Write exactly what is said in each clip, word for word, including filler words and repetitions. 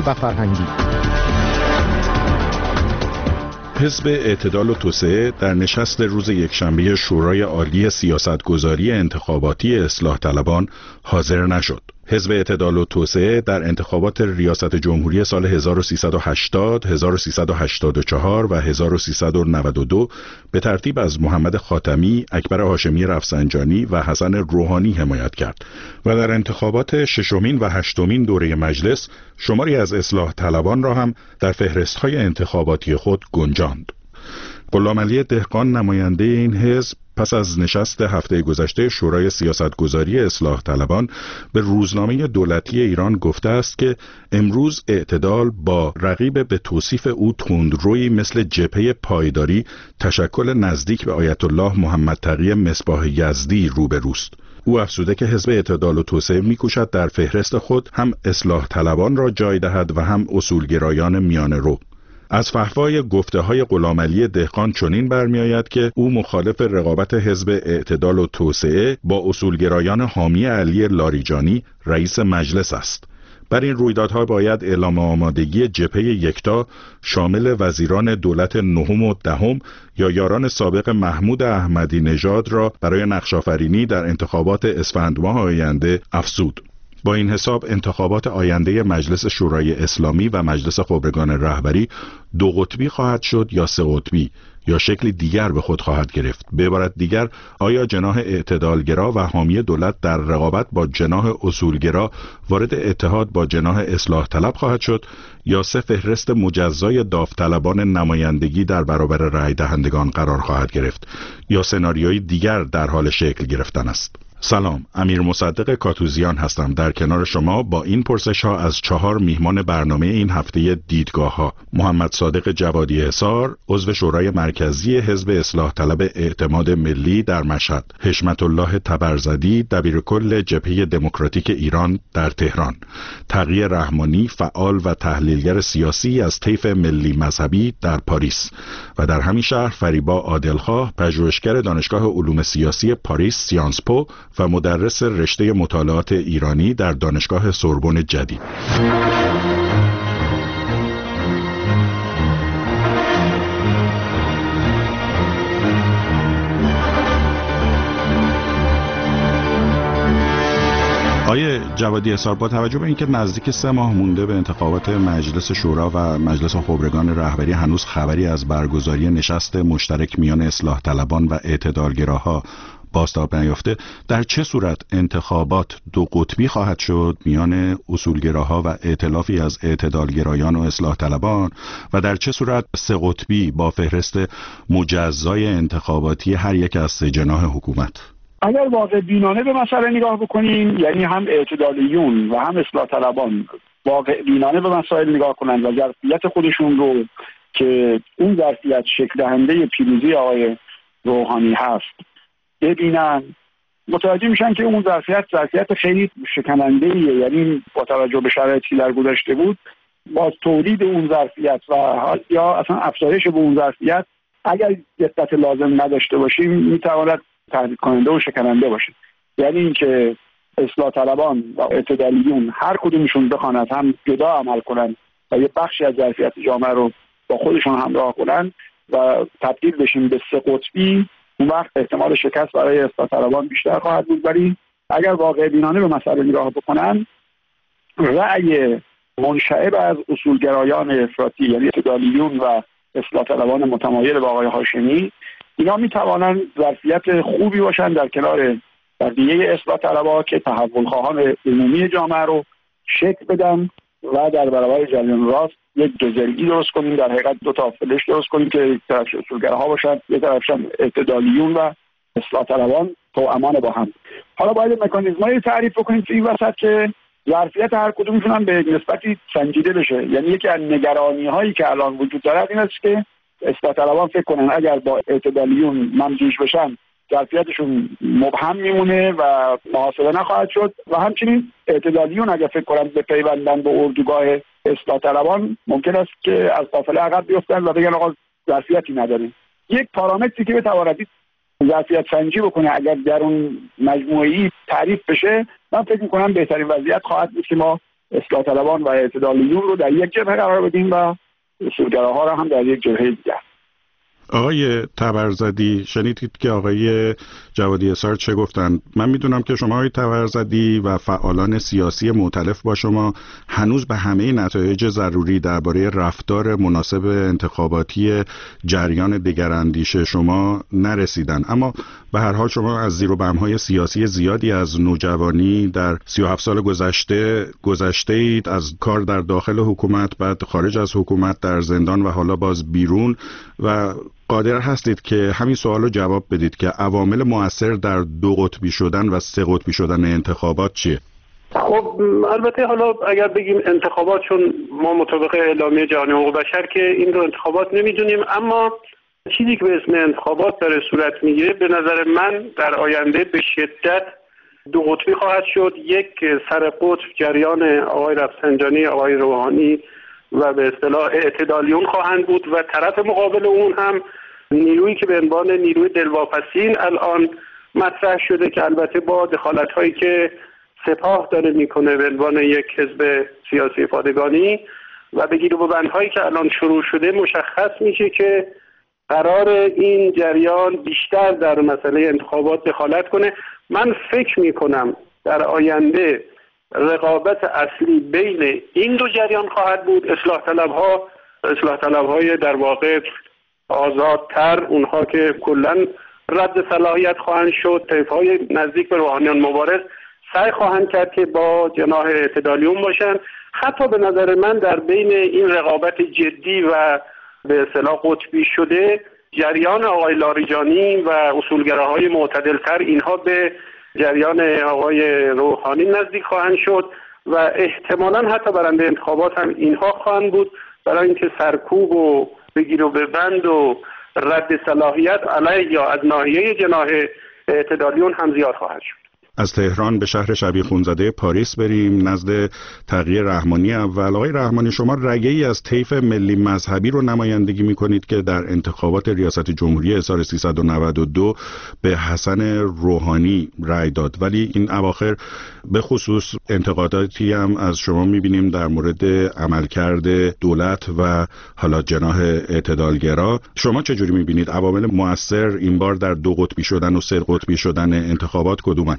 و فرهنگی. حزب اعتدال و توسعه در نشست روز یکشنبه شورای عالی سیاستگذاری انتخاباتی اصلاح طلبان حاضر نشد. حزب اعتدال و توسعه در انتخابات ریاست جمهوری سال هزار و سیصد و هشتاد، هزار و سیصد و هشتاد و چهار و هزار و سیصد و نود و دو به ترتیب از محمد خاتمی، اکبر هاشمی رفسنجانی و حسن روحانی حمایت کرد و در انتخابات ششمین و هشتمین دوره مجلس شماری از اصلاح طلبان را هم در فهرست‌های انتخاباتی خود گنجاند. غلامعلی دهقان نماینده این حزب پس از نشست هفته گذشته شورای سیاستگذاری اصلاح طلبان به روزنامه دولتی ایران گفته است که امروز اعتدال با رقیب به توصیف او تندرویی مثل جبهه پایداری تشکل نزدیک به آیت الله محمد تقی مصباح یزدی روبروست. او افزوده که حزب اعتدال و توسعه می‌کوشد در فهرست خود هم اصلاح طلبان را جای دهد و هم اصولگرایان میانه رو. از فحوای گفته‌های غلامعلی دهقان چنین برمی‌آید که او مخالف رقابت حزب اعتدال و توسعه با اصولگرایان حامی علی لاریجانی رئیس مجلس است. بر این رویدادها باید اعلام آمادگی جبهه یکتا شامل وزیران دولت نهم و دهم یا یاران سابق محمود احمدی نژاد را برای نقش‌آفرینی در انتخابات اسفند ماه آینده افزود. با این حساب انتخابات آینده مجلس شورای اسلامی و مجلس خبرگان رهبری دو قطبی خواهد شد یا سه قطبی یا شکلی دیگر به خود خواهد گرفت. به عبارت دیگر، آیا جناح اعتدالگرا و حامی دولت در رقابت با جناح اصولگرا وارد اتحاد با جناح اصلاح طلب خواهد شد یا سه فهرست مجزای داوطلبان نمایندگی در برابر رأی دهندگان قرار خواهد گرفت یا سناریوی دیگر در حال شکل گرفتن است؟ سلام، امیر مصدق کاتوزیان هستم در کنار شما با این پرسش ها از چهار میهمان برنامه این هفته دیدگاه ها: محمد صادق جوادی حصار، عضو شورای مرکزی حزب اصلاح طلب اعتماد ملی در مشهد، حشمت الله تبرزدی، دبیرکل جبهه دموکراتیک ایران در تهران، تقی رحمانی، فعال و تحلیلگر سیاسی از طیف ملی مذهبی در پاریس و در همین شهر فریبا عادلخواه، پژوهشگر دانشگاه علوم سیاسی پاریس سیانس پو و مدرس رشته مطالعات ایرانی در دانشگاه سوربن جدید. آیه جوادی حصار، با توجه به اینکه نزدیک سه ماه مونده به انتخابات مجلس شورا و مجلس خبرگان رهبری هنوز خبری از برگزاری نشست مشترک میان اصلاح طلبان و اعتدالگراها بازتاب نیافته، در چه صورت انتخابات دو قطبی خواهد شد میان اصولگراها و ائتلافی از اعتدالگرایان و اصلاح طلبان و در چه صورت سه قطبی با فهرست مجزای انتخاباتی هر یک از سه جناح حکومت؟ اگر واقع بینانه به مسئله نگاه بکنیم، یعنی هم اعتدالیون و هم اصلاح طلبان واقع بینانه به مسائل نگاه کنند و ظرفیت خودشون رو که اون ظرفیت شکل دهنده پیروزی آقای روحانی هست ببینن، متوجه میشن که اون ظرفیت ظرفیت خیلی شکننده‌ایه. یعنی با توجه به شرایطی در گذشته بود، با تولید اون ظرفیت و یا اصلا افزایش به اون ظرفیت اگر دقت لازم نداشته باشیم میتواند تهدید کننده و شکننده باشه. یعنی اینکه اصلاح طلبان و اعتدالیون هر کدومشون بخواند هم جدا عمل کنن و یه بخشی از ظرفیت جامعه رو با خودشون همراه کنن و تبدیل بشیم به سه قطبی، اون وقت احتمال شکست برای اصلاح طلبان بیشتر خواهد بود. ولی اگر واقع بینانه به مسئله نگاه بکنن، رأی منشعب از اصولگرایان افراطی یعنی اعتدالیون و اصلاح طلبان متمایل با آقای هاشمی، اینا میتوانند ظرفیت خوبی باشن در کنار بقیه اصلاح طلبها که تحول خواهان عمومی جامعه رو شکل بدن و در برابر جریان راست یک دوزلگی درست کنیم، در حقیقت دو تا فلش درست کنیم که یک طرف اصولگراها باشن، یک طرفش اعتدالیون و اصلاح طلبان توامان با هم. حالا باید مکانیزمایی تعریف بکنیم توی این وسط که ظرفیت هر کدومشون هم به نسبتی سنجیده بشه. یعنی یکی از نگرانی هایی که الان وجود داره این است که اصلاح طلبان فکر کنن اگر با اعتدالیون ممزوج بشن ظرفیتشون مبهم میمونه و محاسبه نخواهد شد و همچنین اعتدالیون اگر فکر کنن به پیوندن به اردوگاه اصلاح طلبان ممکن است که از قافله عقب بیفتن و بگن آقا ظرفیتی نداریم. یک پارامتری که بتواند ظرفیت سنجی بکنه اگر در اون مجموعه‌ای تعریف بشه، من فکر می‌کنم بهترین وضعیت خواهد بود که ما اصلاح طلبان و اعتدالیون رو در یک جبهه قرار بدیم و اصولگراها رو هم در یک جبهه دیگر. آقای تبرزدی، شنیدید که آقای جوادی اسار چه گفتند؟ من میدونم که شما آقای تبرزدی و فعالان سیاسی مختلف با شما هنوز به همه نتایج ضروری درباره رفتار مناسب انتخاباتی جریان دگراندیش شما نرسیدن، اما به هر حال شما از زیر و بم‌های سیاسی زیادی از نوجوانی در سی و هفت سال گذشته گذشته اید، از کار در داخل حکومت، بعد خارج از حکومت، در زندان و حالا باز بیرون، و قادر هستید که همین سوال رو جواب بدید که عوامل مؤثر در دو قطبی شدن و سه قطبی شدن انتخابات چیه؟ خب البته حالا اگر بگیم انتخابات، چون ما مطابق اعلامیه جهانی حقوق بشر که این رو انتخابات نمیدونیم، اما چیزی که به اسم انتخابات داره صورت میگیره به نظر من در آینده به شدت دو قطبی خواهد شد. یک سر قطب جریان آقای رفسنجانی، آقای روحانی و به اصطلاح اعتدالیون خواهند بود و طرف مقابل اون هم نیرویی که به عنوان نیروی دلواپسین الان مطرح شده که البته با دخالت‌هایی که سپاه داره میکنه به عنوان یک حزب سیاسی پادگانی و بگیر و ببندهایی که الان شروع شده، مشخص میشه که قرار این جریان بیشتر در مسئله انتخابات دخالت کنه. من فکر میکنم در آینده رقابت اصلی بین این دو جریان خواهد بود. اصلاح طلبها اصلاح طلبهای در واقع آزادتر، اونها که کلا رد صلاحیت خواهند شد، طیف‌های نزدیک به روحانیان مبارز سعی خواهند کرد که با جناح اعتدالیون باشند. حتی به نظر من در بین این رقابت جدی و به اصطلاح قطبی شده، جریان آقای لاریجانی و اصولگراهای معتدلتر اینها به جریان آقای روحانی نزدیک خواهند شد و احتمالاً حتی برنده انتخابات هم اینها خواهند بود، برای اینکه سرکوب و بگیر و ببند و رد صلاحیت علیه یا از ناحیه جناح اعتدالیون هم زیاد خواهد شد. از تهران به شهر شبیه خونزاده پاریس بریم نزد تقی رحمانی. اول آقای رحمانی، شما رگه‌ای از طیف ملی مذهبی رو نمایندگی می‌کنید که در انتخابات ریاست جمهوری سال سیصد و نود و دو به حسن روحانی رأی داد، ولی این اواخر به خصوص انتقاداتی هم از شما می‌بینیم در مورد عملکرد دولت و حالا جناح اعتدالگرا. شما چجوری می‌بینید عوامل مؤثر این بار در دو قطبی شدن و سه قطبی شدن انتخابات کدومن؟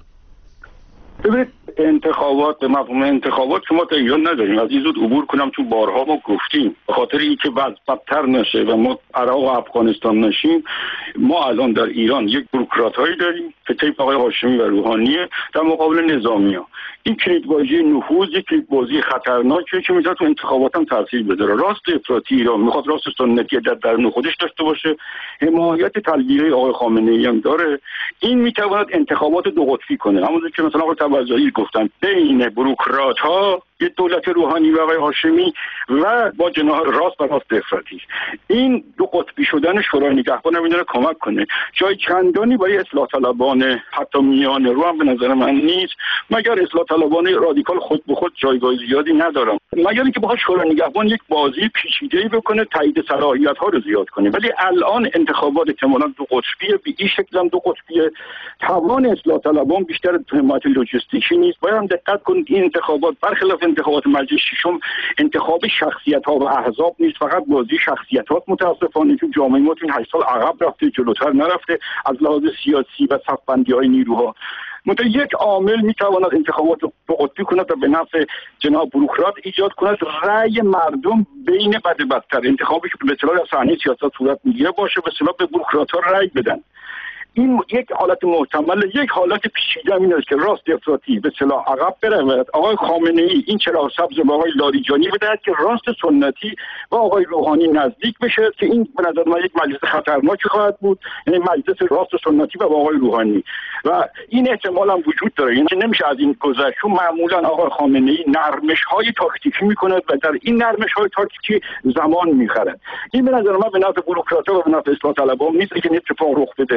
ببینید، انتخابات به مفهوم انتخابات که ما تا ایران نداریم. از این زود عبور کنم، چون بارها ما گفتیم به خاطر اینکه وضع بدتر نشه و ما عراق و افغانستان نشیم، ما الان در ایران یک بوروکرات‌هایی داریم که طیف آقای هاشمی و روحانیه در مقابل نظامی‌ها. این کلیدبازی نفوذ یک کلیدبازی خطرناکیه که میتونه تو انتخابات هم تاثیر بذاره. راست افراطی ایران میخواد راست سنتی در درون خودش داشته باشه، حمایت تلبیری آقای خامنه‌ای هم داره. این میتواند انتخابات دو قطبی کنه، همونجوری که مثلا آقای تبرزدی گفتن بین بوروکرات‌ها، یه دولت روحانی و آقای هاشمی و با جناح راست و راست افراطی. این دو قطبی شدن شورای نگهبان هم میتونه کمک کنه. جای چندانی برای اصلاح طلبان حتی میانه رو هم به نظر من نیست، مگر اصلاح طلبان رادیکال خود به خود جایگاه زیادی ندارم، مگر اینکه بخواد شورای نگهبان یک بازی پیچیده‌ای بکنه، تایید صلاحیت‌ها رو زیاد کنه. ولی الان انتخابات احتمالاً دو قطبیه، به این شکل هم دو قطبیه. توان اصلاح طلبان بیشتر حمایت لوجستیکی نیست. باید هم دقت کنید این انتخابات برخلاف انتخابات مجلس ششم انتخاب شخصیت‌ها و احزاب نیست، فقط بازی شخصیت‌ها. متأسفانه چون جامعه ما این هشت سال عقب رفته، جلوتر نرفته از لحاظ سیاسی و صف‌بندی‌های نیروها. منتها یک عامل میتواند انتخابات رو دو قطبی کند و به نفع جناب بوروکرات ایجاد کند رأی مردم بین بد بدتر. انتخابی که به اصطلاح از صحنه سیاست صورت میگیره باشه، به اصطلاح به بوروکرات‌ها رأی بدن. این یک حالت محتمل، یک حالت پیچیده این است که راست افراطی به اصطلاح عقب برود، آقای خامنه‌ای این چراغ سبز به آقای لاریجانی بدهد که راست سنتی با آقای روحانی نزدیک بشه، که این به نظر من یک مجلس خطرناکی خواهد بود، یعنی مجلس راست سنتی و با آقای روحانی، و این احتمال هم وجود داره. یعنی نمیشه از این گذشت، چون معمولا آقای خامنه‌ای نرمش‌های تاکتیکی می‌کند و در این نرمش‌های تاکتیکی زمان می‌خرد. این به نظر من به نفع بوروکرات‌ها و به نفع اصلاح طلبان نیست که این اتفاق رخ بده.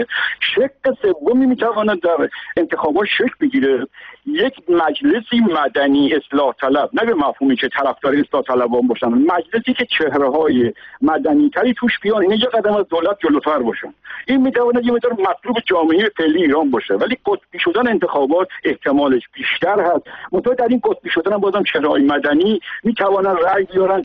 شق سومی میتواند در انتخابات شکل بگیره، یک مجلسی مدنی اصلاح طلب، نه به مفهومی که طرفدار اصلاح طلبان باشن، مجلسی که چهره‌های مدنی تری توش بیان، این یه قدم از دولت جلوتر باشن. این میتواند یه مقدار مطلوب جامعه فعلی ایران باشه، ولی قطبی شدن انتخابات احتمالش بیشتر هست. منتها در این قطبی شدن هم بازم چهره‌های مدنی میتوانن رأی بیارن